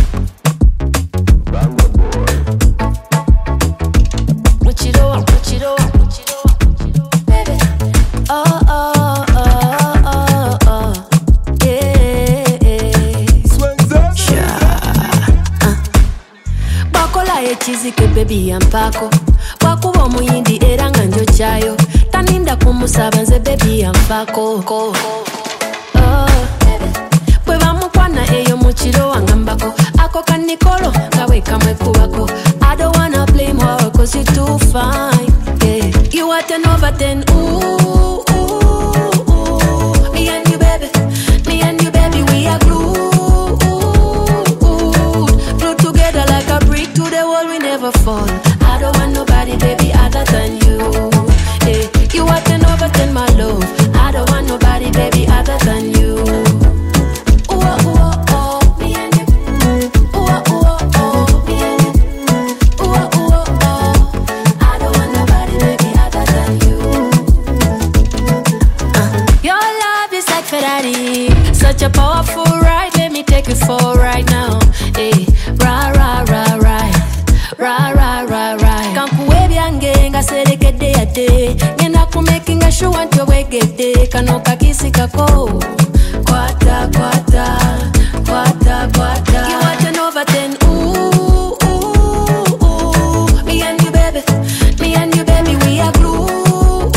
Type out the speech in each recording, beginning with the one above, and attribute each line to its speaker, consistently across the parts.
Speaker 1: Chizike baby yampako wakuba omuyindi era nga njochayo taninda kumusaba nze baby yampako bwe bamukwana eyo mukiro wangambako ako kanikolo kawe kamwe kubako I don't wanna blame her cause you're too fine, yeah. You are 10 over 10, ooh, ooh, ooh. Me and you baby, we are glued together like a brick to the wall, we never fall. I don't want nobody, baby, other than you. Hey, you are 10 over 10, my love. I don't want nobody, baby, other than you. Ooh, ooh, oh, me and you. Ooh, ooh, oh, me and you. Ooh, ooh, oh, I don't want nobody, baby, other than you. Your love is like Ferrari, such a powerful ride. Let me take you for a ride now. Hey, rah, rah, rah, rah. Ra ra ra ra kankuwe byange nga serekedde yadde ngenda kumakinga sure wanti obwegedde kano kakisi kako kwata kwata kwata kwata you are 10 over 10 ooh ooh ooh me and you baby we are glued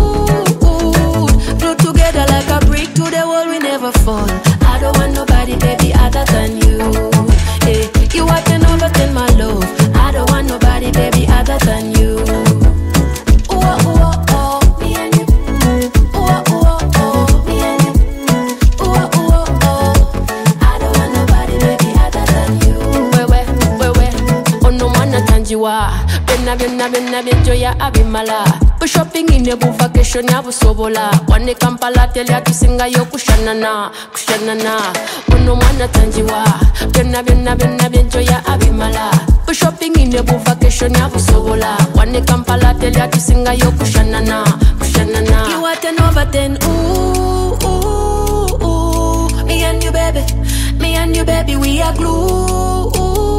Speaker 1: together like a brick to the wall, we never fall. I don't want nobody, baby, other than you. Hey, you are 10 over 10, my love. I don't want nobody, baby, other than you. Ooh, ooh, oh, me and you. Ooh, ooh, oh, me and you. Ooh, ooh, oh, I don't want nobody, baby, other than you. Wewe, ono mwana tanjiwa. Byonna byenjoya abimala. Shopping in a vacation yabusobola. Wane Kampala tell ya tusingayo kushanana. Ono mwana tanjiwa. Byonna byenjoya abimala. Shopping in a vacation yabusobola. Wane Kampala tell ya tusingayo kushanana. You are 10 over 10, ooh, ooh, ooh. Me and you baby, we are glued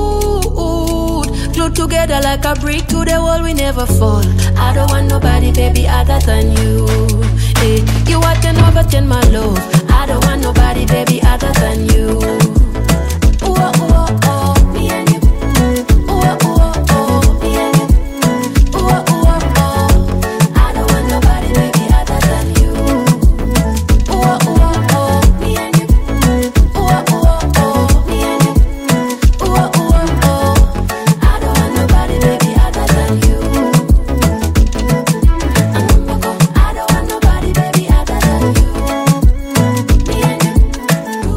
Speaker 1: together like a brick to the wall, we never fall. I don't want nobody, baby, other than you. Hey, you are 10 over 10, my love. I don't want nobody, baby, other than you. Ooh, ooh, oh, me and you. Ooh, ooh, oh, me and you. Ooh, ooh, oh, I don't want nobody, baby, other than you. Ooh, ooh, oh, me and you. Ooh, ooh, oh, me and you. Ooh, ooh, oh, I don't want nobody, baby, other than you. I don't want nobody, baby, other than you. Me and you.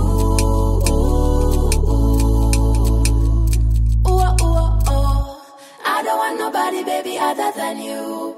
Speaker 1: Ooh, ooh, oh, I don't want nobody, baby, other than you.